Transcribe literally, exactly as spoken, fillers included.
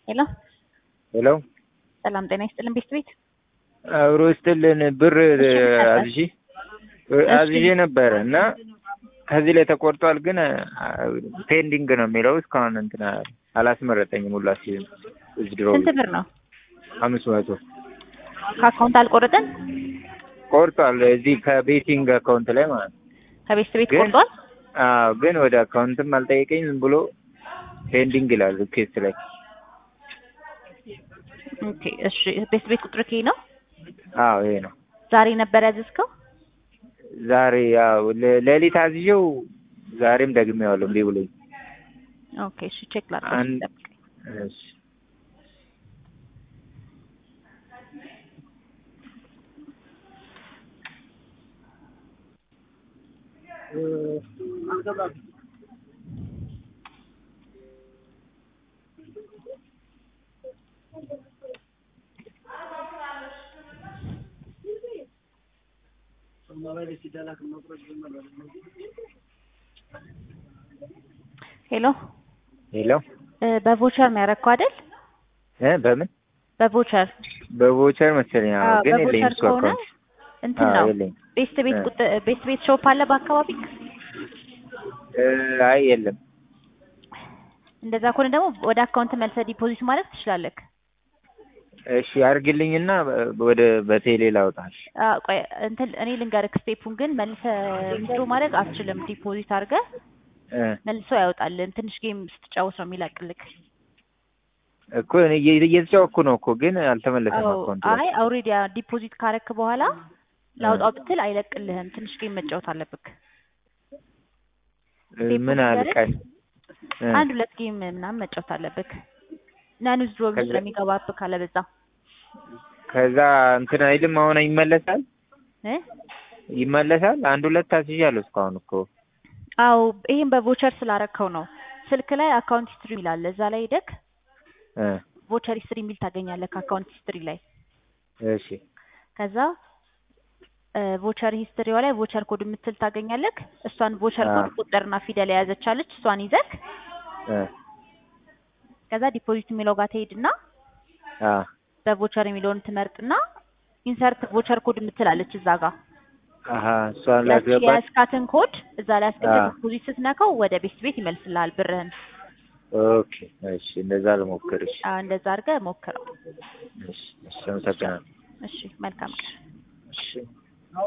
ሄሎ ሄሎ ሰላም ጤና ይስጥልን ቤት ቤት አብሮ ይስጥልን ብር እሺ አዝዤ አዝዤ ነበረ እና ከዚህ ላይ ተቆርጧል፣ ግን ፔንዲንግ ነው የሚለው እስካሁን እንትን አላስመረጠኝም። ሁላ ሲል እዝድሮ ስንት ብር ነው? አምስት መቶ ከአካውንት አልቆረጠን? ቆርጧል። እዚህ ከቤቲንግ አካውንት ላይ ማለት ነው። ከቤት ቤት ቆርጧል? አዎ፣ ግን ወደ አካውንትም አልጠየቀኝ። ዝም ብሎ ፔንዲንግ ይላል ኬስ ላይ። ኦኬ እሺ፣ ቤት ቤት ቁጥር ከይ ነው? አዎ ይሄ ነው። ዛሬ ነበር ያዘዝከው? ዛሬ ያው ሌሊት አዝዤው ዛሬም ደግሜዋለሁ እምቢ ብሎኝ። ኦኬ እሺ፣ ቼክ ላድርግ። እሺ ሄሎ ሄሎ በቮቸር ነው ያደረኩት አይደል? እ በምን በቮቸር በቮቸር መሰለኝ። አዎ፣ ግን የለኝም እሱ አካውንት እንትን ነው። የለኝም። ቤት ቤት ቁጥር ቤት ቤት ሾፕ አለ በአካባቢ? አይ የለም። እንደዛ ከሆነ ደግሞ ወደ አካውንት መልሰህ ዲፖዚት ማድረግ ትችላለህ። እሺ አድርግልኝና ወደ በቴሌ ላውጣሽ። አዎ ቆይ እንትን እኔ ልንገርህ ስቴፑን፣ ግን መልሰህ ዊዝድሮ ማድረግ አትችልም። ዲፖዚት አድርገህ መልሶ ያወጣልን። ትንሽ ጌም ስትጫወት ነው የሚለቅልክ እኮ። እኔ እየተጫወትኩ ነው እኮ፣ ግን አልተመለሰም አካውንት። አይ ኦልሬዲ ዲፖዚት ካረክ በኋላ ላውጣው ብትል አይለቅልህም። ትንሽ ጌም መጫወት አለብክ። ምን አልቀን አንድ ሁለት ጌም ምናምን መጫወት አለብክ። ናኑ ዊዝድሮ ስለሚገባብህ ካለ በዛ ከዛ እንትን አይልም። አሁን ይመለሳል እ ይመለሳል። አንድ ሁለት አስይዣለሁ እስካሁን እኮ። አው ይሄን በቮቸር ስላረከው ነው። ስልክ ላይ አካውንት ሂስትሪ ይላል። እዛ ላይ ሄደክ እ ቮቸር ሂስትሪ የሚል ታገኛለህ ከአካውንት ሂስትሪ ላይ። እሺ ከዛ ቮቸር ሂስትሪዋ ላይ ቮቸር ኮድ የምትል ታገኛለህ። እሷን ቮቸር ኮድ ቁጥርና ፊደል የያዘች አለች። እሷን ይዘክ እ ከዛ ዲፖዚት የሚለው ጋር ትሄድና አ በቮቸር የሚለውን ትመርጥና ኢንሰርት ቮቸር ኮድ የምትላለች እዛ ጋር። አሃ እሷን ላስገባ። ያስካትን ኮድ እዛ ላይ አስገብተህ ዲፖዚት ስትነካው ወደ ቤት ቤት ይመልስልሃል ብርህን። ኦኬ እሺ፣ እንደዛ ልሞክርሽ። አዎ እንደዛ አድርገህ ሞክረው። እሺ እሺ፣ አመሰግናለሁ። እሺ መልካም። እሺ